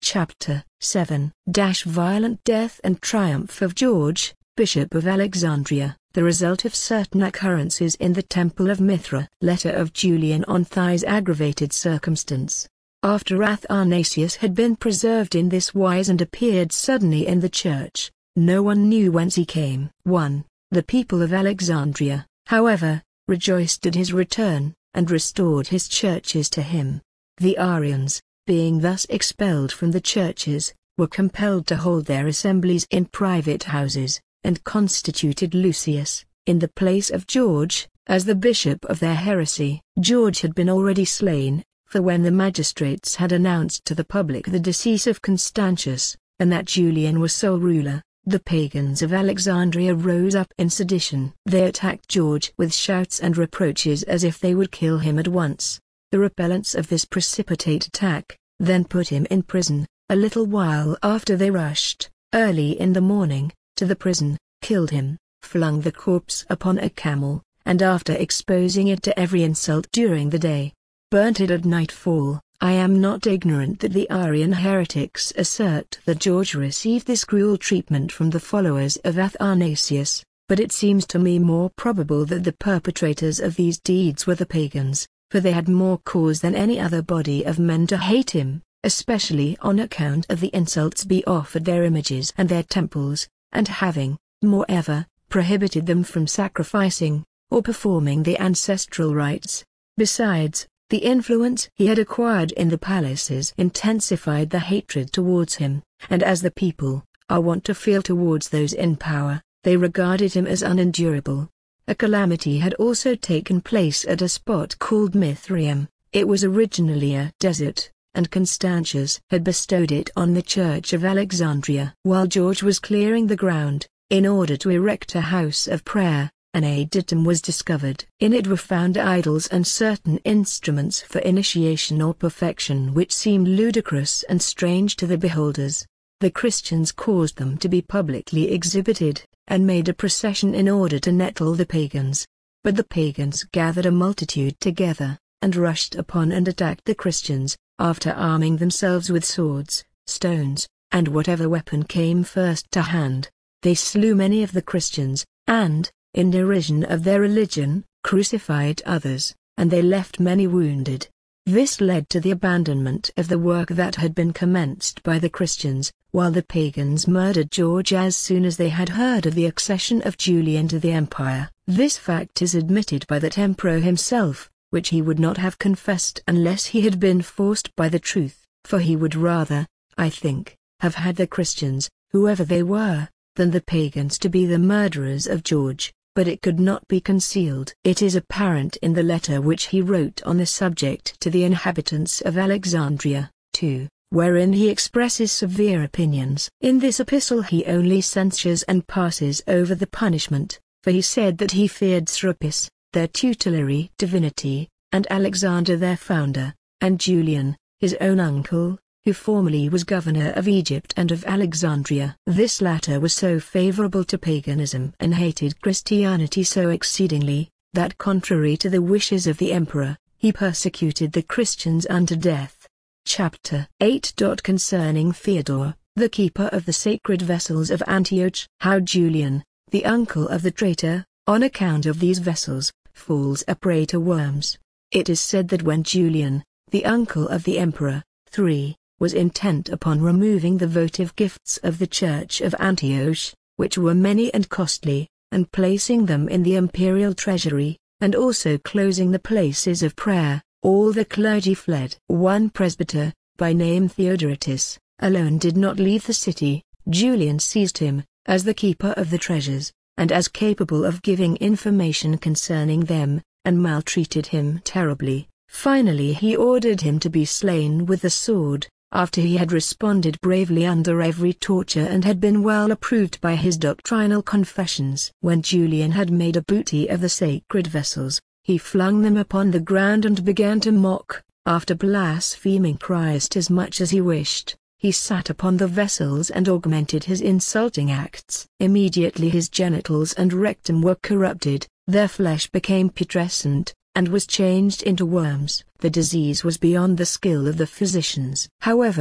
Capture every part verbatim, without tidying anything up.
Chapter seven. Violent death and triumph of George, Bishop of Alexandria, the result of certain occurrences in the Temple of Mithra. Letter of Julian on Thais. Aggravated circumstance. After Athanasius had been preserved in this wise and appeared suddenly in the church, no one knew whence he came. one. The people of Alexandria, however, rejoiced at his return, and restored his churches to him. The Arians, being thus expelled from the churches, were compelled to hold their assemblies in private houses, and constituted Lucius, in the place of George, as the bishop of their heresy. George had been already slain, for when the magistrates had announced to the public the decease of Constantius, and that Julian was sole ruler, the pagans of Alexandria rose up in sedition. They attacked George with shouts and reproaches as if they would kill him at once. The repellents of this precipitate attack then put him in prison. A little while after they rushed, early in the morning, to the prison, killed him, flung the corpse upon a camel, and after exposing it to every insult during the day, burnt it at nightfall. I am not ignorant that the Arian heretics assert that George received this cruel treatment from the followers of Athanasius, but it seems to me more probable that the perpetrators of these deeds were the pagans, for they had more cause than any other body of men to hate him, especially on account of the insults be offered their images and their temples, and having, moreover, prohibited them from sacrificing, or performing the ancestral rites. Besides, the influence he had acquired in the palaces intensified the hatred towards him, and as the people are wont to feel towards those in power, they regarded him as unendurable. A calamity had also taken place at a spot called Mithraeum. It was originally a desert, and Constantius had bestowed it on the Church of Alexandria. While George was clearing the ground, in order to erect a house of prayer, an adytum was discovered. In it were found idols and certain instruments for initiation or perfection which seemed ludicrous and strange to the beholders. The Christians caused them to be publicly exhibited, and made a procession in order to nettle the pagans. But the pagans gathered a multitude together, and rushed upon and attacked the Christians, after arming themselves with swords, stones, and whatever weapon came first to hand. They slew many of the Christians, and, in derision of their religion, crucified others, and they left many wounded. This led to the abandonment of the work that had been commenced by the Christians, while the pagans murdered George as soon as they had heard of the accession of Julian to the empire. This fact is admitted by that emperor himself, which he would not have confessed unless he had been forced by the truth, for he would rather, I think, have had the Christians, whoever they were, than the pagans to be the murderers of George. But it could not be concealed. It is apparent in the letter which he wrote on the subject to the inhabitants of Alexandria, too, wherein he expresses severe opinions. In this epistle he only censures and passes over the punishment, for he said that he feared Serapis, their tutelary divinity, and Alexander their founder, and Julian, his own uncle, who formerly was governor of Egypt and of Alexandria. This latter was so favorable to paganism and hated Christianity so exceedingly, that contrary to the wishes of the emperor, he persecuted the Christians unto death. Chapter eight. Concerning Theodore, the keeper of the sacred vessels of Antioch. How Julian, the uncle of the traitor, on account of these vessels, falls a prey to worms. It is said that when Julian, the uncle of the emperor, three, was intent upon removing the votive gifts of the Church of Antioch, which were many and costly, and placing them in the imperial treasury, and also closing the places of prayer, all the clergy fled. One presbyter, by name Theodoratus, alone did not leave the city. Julian seized him, as the keeper of the treasures, and as capable of giving information concerning them, and maltreated him terribly. Finally he ordered him to be slain with the sword, after he had responded bravely under every torture and had been well approved by his doctrinal confessions. When Julian had made a booty of the sacred vessels, he flung them upon the ground and began to mock. After blaspheming Christ as much as he wished, he sat upon the vessels and augmented his insulting acts. Immediately his genitals and rectum were corrupted, their flesh became putrescent, and was changed into worms. The disease was beyond the skill of the physicians. However,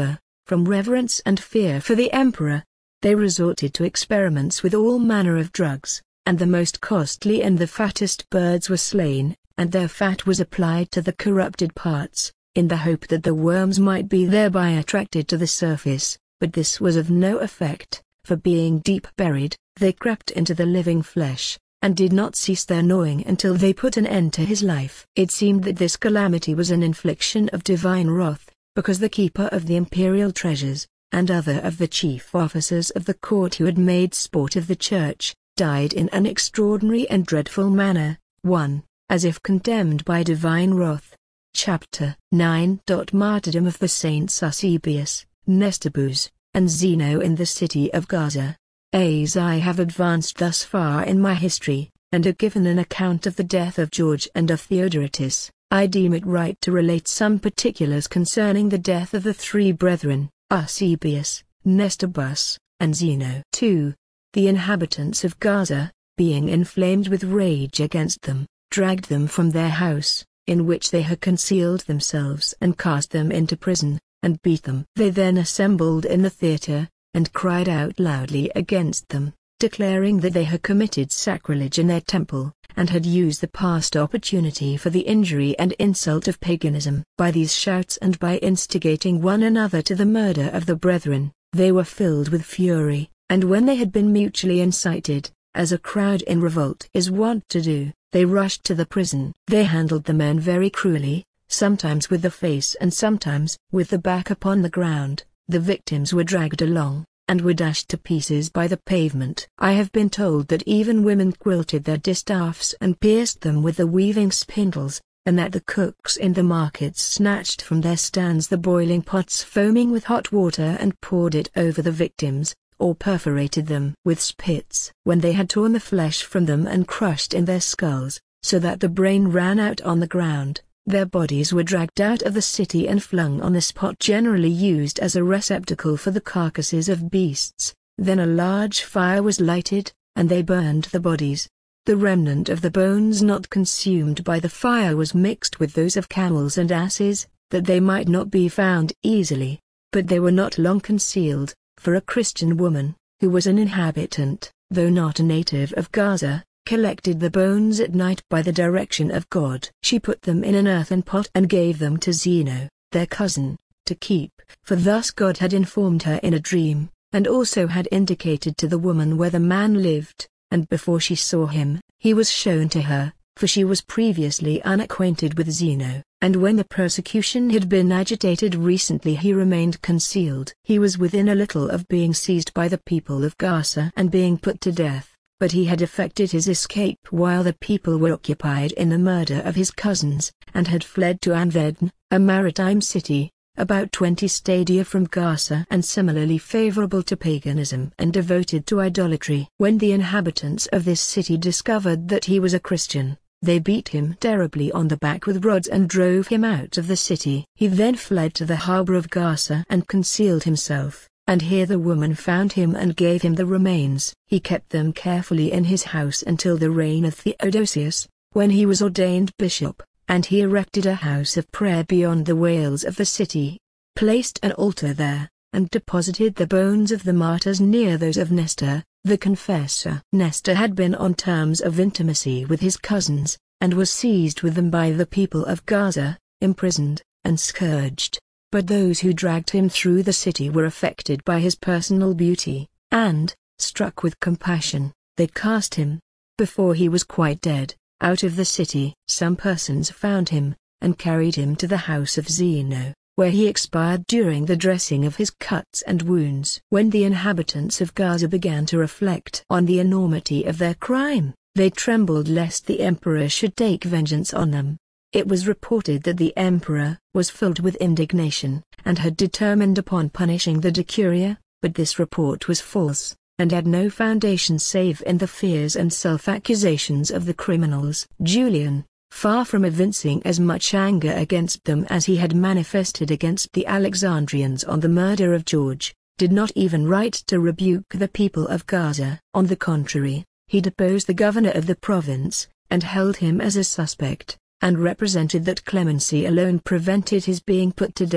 from reverence and fear for the emperor. They resorted to experiments with all manner of drugs, and the most costly and the fattest birds were slain, and their fat was applied to the corrupted parts, in the hope that the worms might be thereby attracted to the surface, but this was of no effect, for being deep buried, they crept into the living flesh, and did not cease their gnawing until they put an end to his life. It seemed that this calamity was an infliction of divine wrath, because the keeper of the imperial treasures, and other of the chief officers of the court who had made sport of the church, died in an extraordinary and dreadful manner, one, as if condemned by divine wrath. Chapter nine. Martyrdom of the Saints Eusebius, Nestabus, and Zeno in the city of Gaza. As I have advanced thus far in my history, and have given an account of the death of George and of Theodoratus, I deem it right to relate some particulars concerning the death of the three brethren, Eusebius, Nestabus, and Zeno. two. The inhabitants of Gaza, being inflamed with rage against them, dragged them from their house, in which they had concealed themselves, and cast them into prison, and beat them. They then assembled in the theatre, and cried out loudly against them, declaring that they had committed sacrilege in their temple, and had used the past opportunity for the injury and insult of paganism. By these shouts and by instigating one another to the murder of the brethren, they were filled with fury, and when they had been mutually incited, as a crowd in revolt is wont to do, they rushed to the prison. They handled the men very cruelly, sometimes with the face and sometimes with the back upon the ground. The victims were dragged along, and were dashed to pieces by the pavement. I have been told that even women quilted their distaffs and pierced them with the weaving spindles, and that the cooks in the markets snatched from their stands the boiling pots foaming with hot water and poured it over the victims, or perforated them with spits. When they had torn the flesh from them and crushed in their skulls, so that the brain ran out on the ground, their bodies were dragged out of the city and flung on the spot generally used as a receptacle for the carcasses of beasts. Then a large fire was lighted, and they burned the bodies. The remnant of the bones not consumed by the fire was mixed with those of camels and asses, that they might not be found easily. But they were not long concealed, for a Christian woman, who was an inhabitant, though not a native of Gaza, collected the bones at night by the direction of God. She put them in an earthen pot and gave them to Zeno, their cousin, to keep, for thus God had informed her in a dream, and also had indicated to the woman where the man lived, and before she saw him, he was shown to her, for she was previously unacquainted with Zeno, and when the persecution had been agitated recently he remained concealed. He was within a little of being seized by the people of Gaza and being put to death, but he had effected his escape while the people were occupied in the murder of his cousins, and had fled to Anvedn, a maritime city, about twenty stadia from Gaza and similarly favorable to paganism and devoted to idolatry. When the inhabitants of this city discovered that he was a Christian, they beat him terribly on the back with rods and drove him out of the city. He then fled to the harbor of Gaza and concealed himself, and here the woman found him and gave him the remains. He kept them carefully in his house until the reign of Theodosius, when he was ordained bishop, and he erected a house of prayer beyond the wales of the city, placed an altar there, and deposited the bones of the martyrs near those of Nestor, the confessor. Nestor had been on terms of intimacy with his cousins, and was seized with them by the people of Gaza, imprisoned, and scourged. But those who dragged him through the city were affected by his personal beauty, and, struck with compassion, they cast him, before he was quite dead, out of the city. Some persons found him, and carried him to the house of Zeno, where he expired during the dressing of his cuts and wounds. When the inhabitants of Gaza began to reflect on the enormity of their crime, they trembled lest the emperor should take vengeance on them. It was reported that the emperor was filled with indignation, and had determined upon punishing the decuria, but this report was false, and had no foundation save in the fears and self-accusations of the criminals. Julian, far from evincing as much anger against them as he had manifested against the Alexandrians on the murder of George, did not even write to rebuke the people of Gaza. On the contrary, he deposed the governor of the province, and held him as a suspect, and represented that clemency alone prevented his being put to death.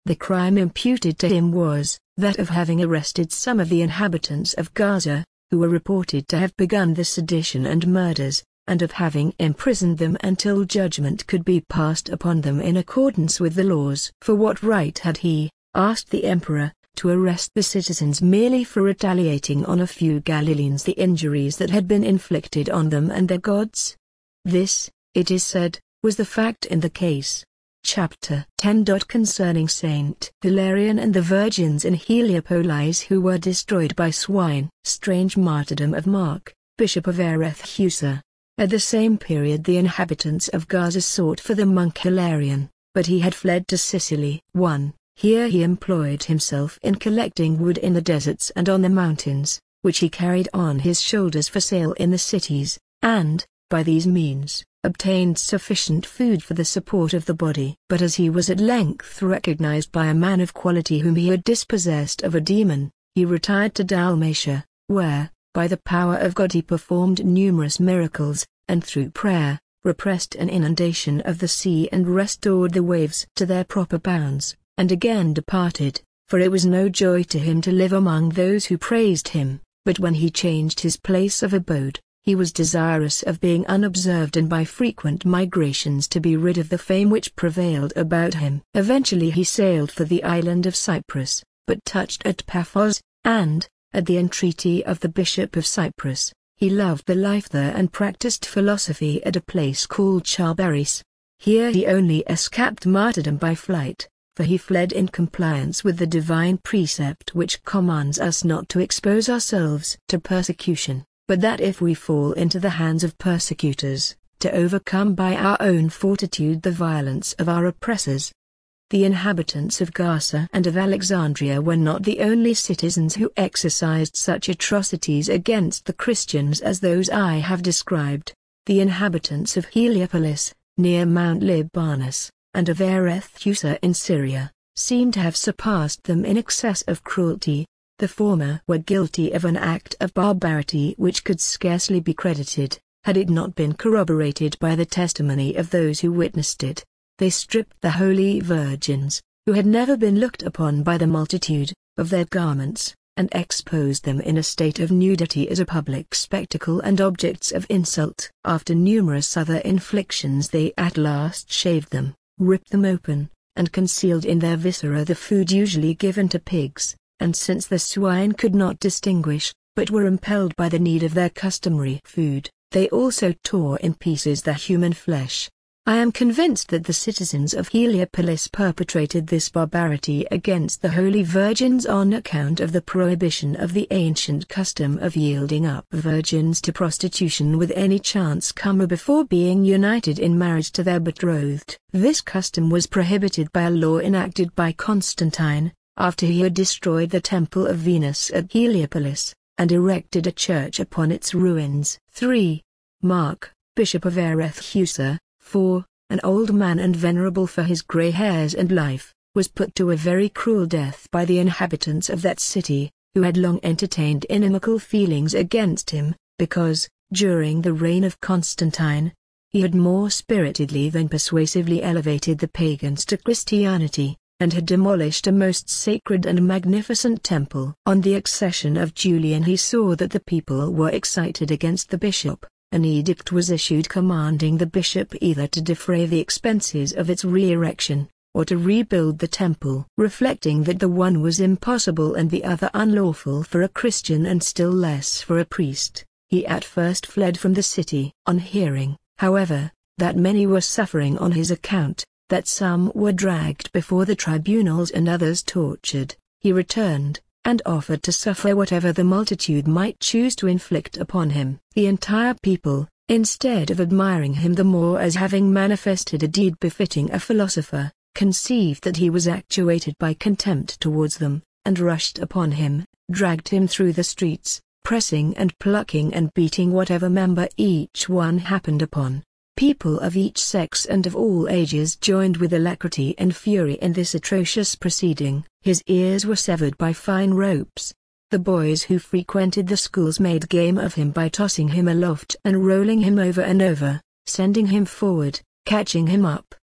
The crime imputed to him was that of having arrested some of the inhabitants of Gaza, who were reported to have begun the sedition and murders, and of having imprisoned them until judgment could be passed upon them in accordance with the laws. For what right had he, asked the emperor, to arrest the citizens merely for retaliating on a few Galileans the injuries that had been inflicted on them and their gods? This, it is said, was the fact in the case. Chapter ten. Concerning Saint Hilarion and the virgins in Heliopolis who were destroyed by swine. Strange martyrdom of Mark, Bishop of Arethusa. At the same period the inhabitants of Gaza sought for the monk Hilarion, but he had fled to Sicily. one. Here he employed himself in collecting wood in the deserts and on the mountains, which he carried on his shoulders for sale in the cities, and, by these means, obtained sufficient food for the support of the body. But as he was at length recognized by a man of quality whom he had dispossessed of a demon, he retired to Dalmatia, where, by the power of God he performed numerous miracles, and through prayer, repressed an inundation of the sea and restored the waves to their proper bounds, and again departed, for it was no joy to him to live among those who praised him, but when he changed his place of abode, he was desirous of being unobserved and by frequent migrations to be rid of the fame which prevailed about him. Eventually he sailed for the island of Cyprus, but touched at Paphos, and, at the entreaty of the Bishop of Cyprus, he loved the life there and practiced philosophy at a place called Charbaris. Here he only escaped martyrdom by flight, for he fled in compliance with the divine precept which commands us not to expose ourselves to persecution, but that if we fall into the hands of persecutors, to overcome by our own fortitude the violence of our oppressors. The inhabitants of Gaza and of Alexandria were not the only citizens who exercised such atrocities against the Christians as those I have described. The inhabitants of Heliopolis, near Mount Libanus, and of Arethusa in Syria, seem to have surpassed them in excess of cruelty. The former were guilty of an act of barbarity which could scarcely be credited, had it not been corroborated by the testimony of those who witnessed it. They stripped the holy virgins, who had never been looked upon by the multitude, of their garments, and exposed them in a state of nudity as a public spectacle and objects of insult. After numerous other inflictions they at last shaved them, ripped them open, and concealed in their viscera the food usually given to pigs, and since the swine could not distinguish, but were impelled by the need of their customary food, they also tore in pieces the human flesh. I am convinced that the citizens of Heliopolis perpetrated this barbarity against the holy virgins on account of the prohibition of the ancient custom of yielding up virgins to prostitution with any chance comer before being united in marriage to their betrothed. This custom was prohibited by a law enacted by Constantine, after he had destroyed the temple of Venus at Heliopolis, and erected a church upon its ruins. three. Mark, Bishop of Arethusa, four. An old man and venerable for his grey hairs and life, was put to a very cruel death by the inhabitants of that city, who had long entertained inimical feelings against him, because, during the reign of Constantine, he had more spiritedly than persuasively elevated the pagans to Christianity, and had demolished a most sacred and magnificent temple. On the accession of Julian he saw that the people were excited against the bishop. An edict was issued commanding the bishop either to defray the expenses of its re-erection, or to rebuild the temple. Reflecting that the one was impossible and the other unlawful for a Christian and still less for a priest, he at first fled from the city. On hearing, however, that many were suffering on his account, that some were dragged before the tribunals and others tortured, he returned, and offered to suffer whatever the multitude might choose to inflict upon him. The entire people, instead of admiring him the more as having manifested a deed befitting a philosopher, conceived that he was actuated by contempt towards them, and rushed upon him, dragged him through the streets, pressing and plucking and beating whatever member each one happened upon. People of each sex and of all ages joined with alacrity and fury in this atrocious proceeding. His ears were severed by fine ropes. The boys who frequented the schools made game of him by tossing him aloft and rolling him over and over, sending him forward, catching him up,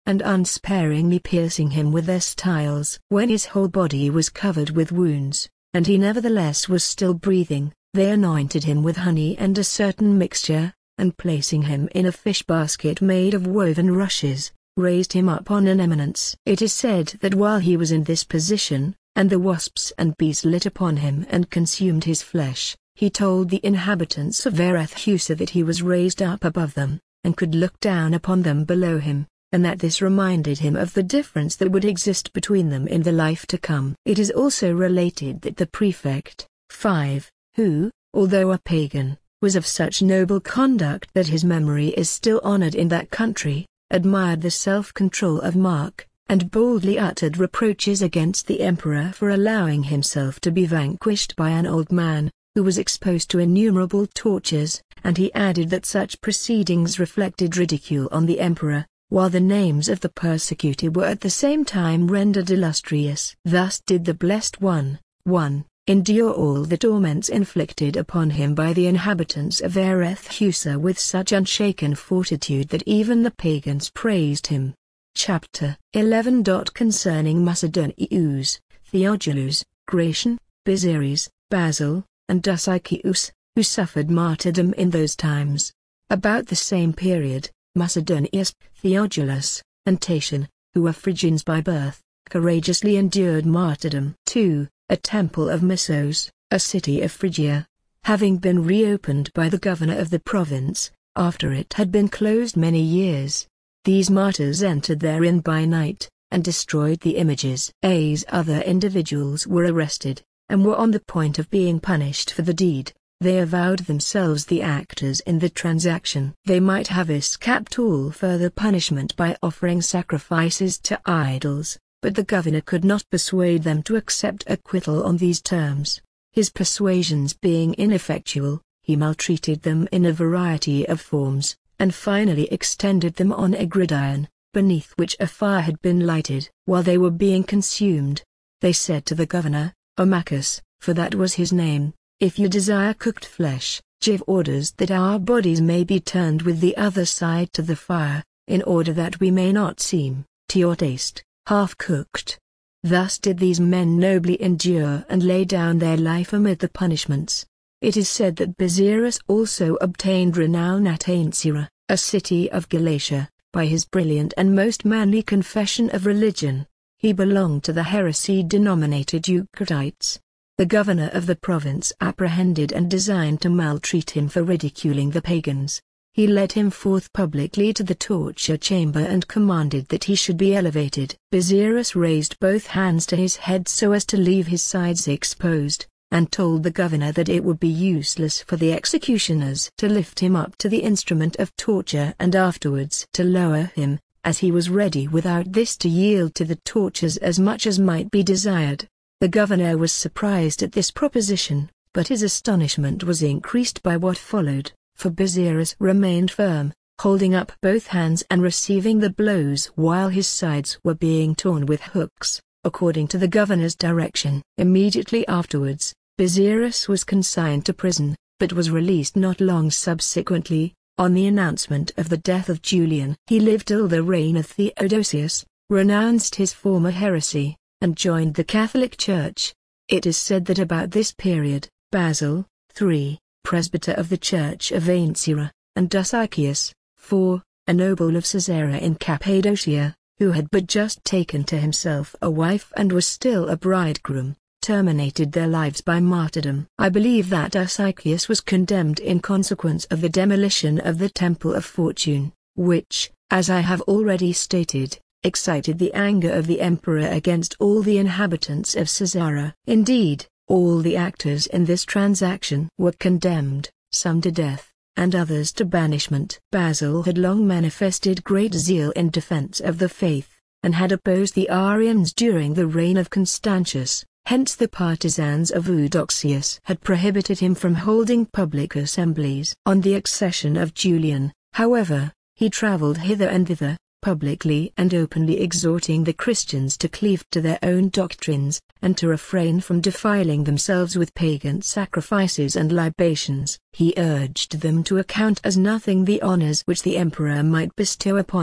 and unsparingly piercing him with their styles. When his whole body was covered with wounds, and he nevertheless was still breathing, they anointed him with honey and a certain mixture, and placing him in a fish basket made of woven rushes, raised him up on an eminence. It is said that while he was in this position, and the wasps and bees lit upon him and consumed his flesh, he told the inhabitants of Erethusa that he was raised up above them, and could look down upon them below him, and that this reminded him of the difference that would exist between them in the life to come. It is also related that the prefect, five, who, although a pagan, was of such noble conduct that his memory is still honored in that country, admired the self-control of Mark, and boldly uttered reproaches against the emperor for allowing himself to be vanquished by an old man, who was exposed to innumerable tortures, and he added that such proceedings reflected ridicule on the emperor, while the names of the persecuted were at the same time rendered illustrious. Thus did the Blessed One, one, endure all the torments inflicted upon him by the inhabitants of Erethusa with such unshaken fortitude that even the pagans praised him. Chapter eleven. Concerning Macedonius, Theogelus, Gratian, Bizeres, Basil, and Dosichius, who suffered martyrdom in those times. About the same period, Macedonius, Theogelus, and Tatian, who were Phrygians by birth, courageously endured martyrdom. two. A temple of Missos, a city of Phrygia, having been reopened by the governor of the province, after it had been closed many years. These martyrs entered therein by night, and destroyed the images. As other individuals were arrested, and were on the point of being punished for the deed, they avowed themselves the actors in the transaction. They might have escaped all further punishment by offering sacrifices to idols, but the governor could not persuade them to accept acquittal on these terms. His persuasions being ineffectual, he maltreated them in a variety of forms, and finally extended them on a gridiron, beneath which a fire had been lighted. While they were being consumed, they said to the governor, Omachus, for that was his name, "If you desire cooked flesh, give orders that our bodies may be turned with the other side to the fire, in order that we may not seem, to your taste, half-cooked." Thus did these men nobly endure and lay down their life amid the punishments. It is said that Bizeres also obtained renown at Ancyra, a city of Galatia, by his brilliant and most manly confession of religion. He belonged to the heresy denominated Eucratites. The governor of the province apprehended and designed to maltreat him for ridiculing the pagans. He led him forth publicly to the torture chamber and commanded that he should be elevated. Bizeres raised both hands to his head so as to leave his sides exposed, and told the governor that it would be useless for the executioners to lift him up to the instrument of torture and afterwards to lower him, as he was ready without this to yield to the tortures as much as might be desired. The governor was surprised at this proposition, but his astonishment was increased by what followed. For Bizeres remained firm, holding up both hands and receiving the blows while his sides were being torn with hooks, according to the governor's direction. Immediately afterwards, Bizeres was consigned to prison, but was released not long subsequently, on the announcement of the death of Julian. He lived till the reign of Theodosius, renounced his former heresy, and joined the Catholic Church. It is said that about this period, Basil, three, presbyter of the Church of Ancyra, and Dosichius, four, a noble of Caesarea in Cappadocia, who had but just taken to himself a wife and was still a bridegroom, terminated their lives by martyrdom. I believe that Dosichius was condemned in consequence of the demolition of the Temple of Fortune, which, as I have already stated, excited the anger of the emperor against all the inhabitants of Caesarea. Indeed, all the actors in this transaction were condemned, some to death, and others to banishment. Basil had long manifested great zeal in defense of the faith, and had opposed the Arians during the reign of Constantius. Hence the partisans of Eudoxius had prohibited him from holding public assemblies. On the accession of Julian, however, he traveled hither and thither, publicly and openly exhorting the Christians to cleave to their own doctrines, and to refrain from defiling themselves with pagan sacrifices and libations. He urged them to account as nothing the honors which the emperor might bestow upon them,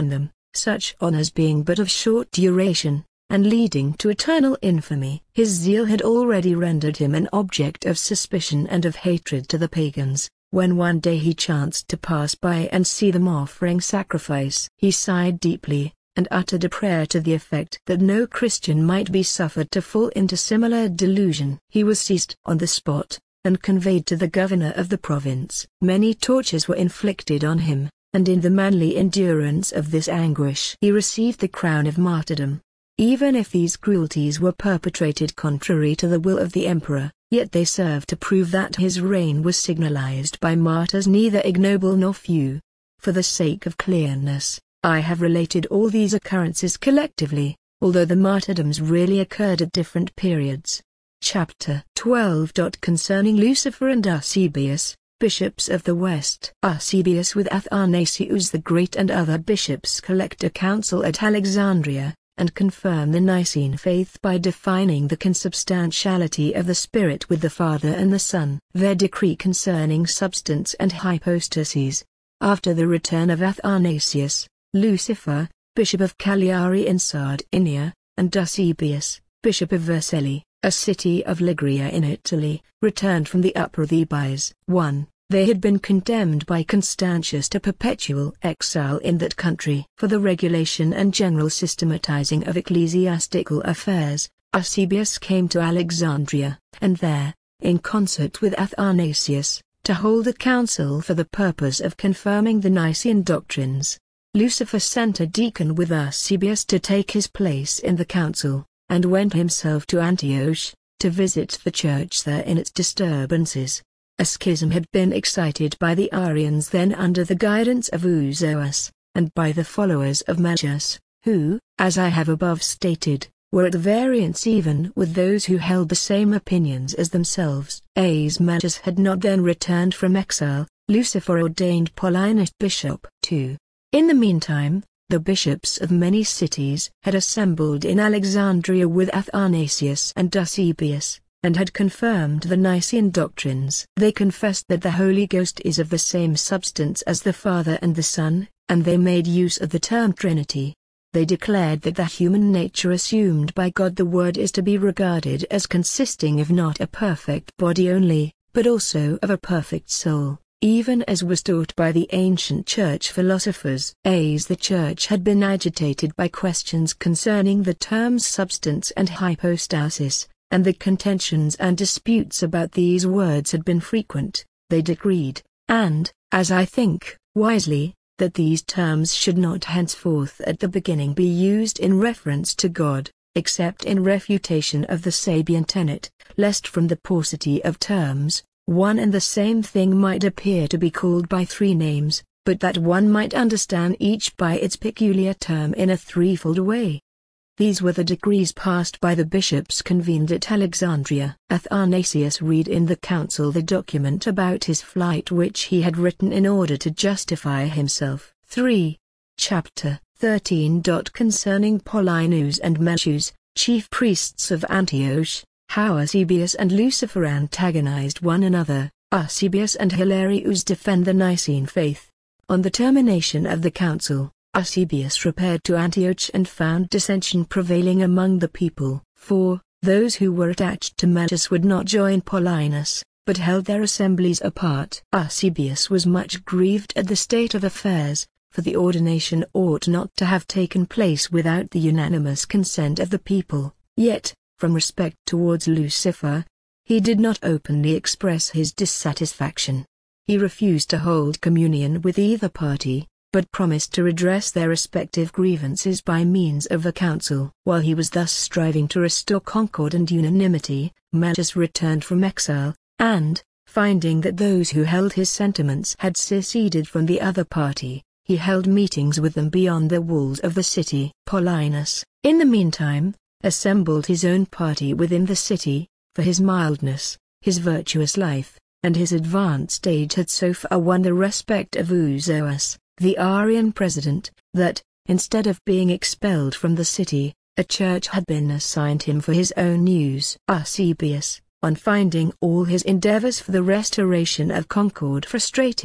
such honors being but of short duration, and leading to eternal infamy. His zeal had already rendered him an object of suspicion and of hatred to the pagans, when one day he chanced to pass by and see them offering sacrifice. He sighed deeply, and uttered a prayer to the effect that no Christian might be suffered to fall into similar delusion. He was seized on the spot, and conveyed to the governor of the province. Many tortures were inflicted on him, and in the manly endurance of this anguish he received the crown of martyrdom. Even if these cruelties were perpetrated contrary to the will of the emperor, yet they served to prove that his reign was signalized by martyrs neither ignoble nor few. For the sake of clearness, I have related all these occurrences collectively, although the martyrdoms really occurred at different periods. Chapter twelve. Concerning Lucifer and Eusebius, bishops of the West. Eusebius with Athanasius the Great and other bishops collect a council at Alexandria, and confirm the Nicene faith by defining the consubstantiality of the Spirit with the Father and the Son. Their decree concerning substance and hypostases. After the return of Athanasius, Lucifer, bishop of Cagliari in Sardinia, and Eusebius, bishop of Vercelli, a city of Liguria in Italy, returned from the Upper Thebais. one. They had been condemned by Constantius to perpetual exile in that country. For the regulation and general systematizing of ecclesiastical affairs, Eusebius came to Alexandria, and there, in concert with Athanasius, to hold a council for the purpose of confirming the Nicene doctrines. Lucifer sent a deacon with Eusebius to take his place in the council, and went himself to Antioch, to visit the church there in its disturbances. A schism had been excited by the Arians then under the guidance of Eusebius, and by the followers of Melchius, who, as I have above stated, were at variance even with those who held the same opinions as themselves. As Melchius had not then returned from exile, Lucifer ordained Paulinus bishop. two. In the meantime, the bishops of many cities had assembled in Alexandria with Athanasius and Eusebius, and had confirmed the Nicene doctrines. They confessed that the Holy Ghost is of the same substance as the Father and the Son, and they made use of the term Trinity. They declared that the human nature assumed by God the Word is to be regarded as consisting of not a perfect body only, but also of a perfect soul, even as was taught by the ancient church philosophers. As the church had been agitated by questions concerning the terms substance and hypostasis, and the contentions and disputes about these words had been frequent, they decreed, and, as I think, wisely, that these terms should not henceforth at the beginning be used in reference to God, except in refutation of the Sabian tenet, lest from the paucity of terms, one and the same thing might appear to be called by three names, but that one might understand each by its peculiar term in a threefold way. These were the decrees passed by the bishops convened at Alexandria. Athanasius read in the council the document about his flight which he had written in order to justify himself. three. Chapter thirteen. Concerning Paulinus and Melchius, chief priests of Antioch, how Eusebius and Lucifer antagonized one another. Eusebius and Hilarius defend the Nicene faith. On the termination of the council, Eusebius repaired to Antioch and found dissension prevailing among the people, for those who were attached to Melchius would not join Paulinus, but held their assemblies apart. Eusebius was much grieved at the state of affairs, for the ordination ought not to have taken place without the unanimous consent of the people, yet, from respect towards Lucifer, he did not openly express his dissatisfaction. He refused to hold communion with either party, but promised to redress their respective grievances by means of a council. While he was thus striving to restore concord and unanimity, Melchius returned from exile, and, finding that those who held his sentiments had seceded from the other party, he held meetings with them beyond the walls of the city. Paulinus, in the meantime, assembled his own party within the city, for his mildness, his virtuous life, and his advanced age had so far won the respect of Eusebius, the Arian president, that, instead of being expelled from the city, a church had been assigned him for his own use. Eusebius, on finding all his endeavors for the restoration of concord frustrated,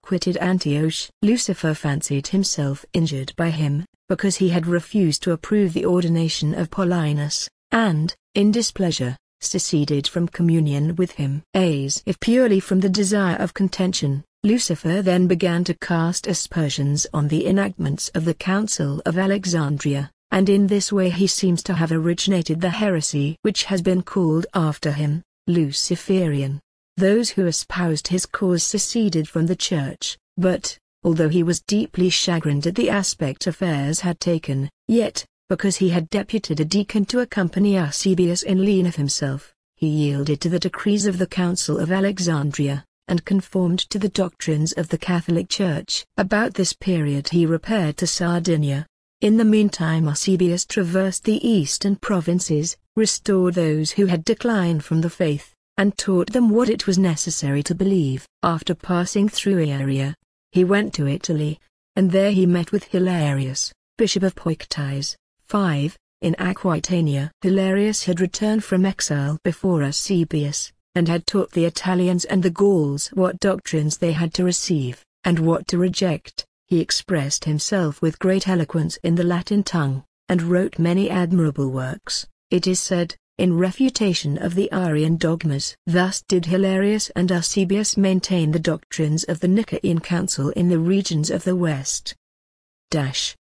quitted Antioch. Lucifer fancied himself injured by him, because he had refused to approve the ordination of Paulinus, and, in displeasure, seceded from communion with him. As if purely from the desire of contention, Lucifer then began to cast aspersions on the enactments of the Council of Alexandria, and in this way he seems to have originated the heresy which has been called after him, Luciferian. Those who espoused his cause seceded from the church, but, although he was deeply chagrined at the aspect affairs had taken, yet, because he had deputed a deacon to accompany Eusebius in lien of himself, he yielded to the decrees of the Council of Alexandria, and conformed to the doctrines of the Catholic Church. About this period he repaired to Sardinia. In the meantime Eusebius traversed the eastern provinces, restored those who had declined from the faith, and taught them what it was necessary to believe. After passing through Ieria, he went to Italy, and there he met with Hilarius, Bishop of Poitiers. five. In Aquitania. Hilarius had returned from exile before Eusebius, and had taught the Italians and the Gauls what doctrines they had to receive, and what to reject. He expressed himself with great eloquence in the Latin tongue, and wrote many admirable works, it is said, in refutation of the Arian dogmas. Thus did Hilarius and Eusebius maintain the doctrines of the Nicaean Council in the regions of the West. Dash.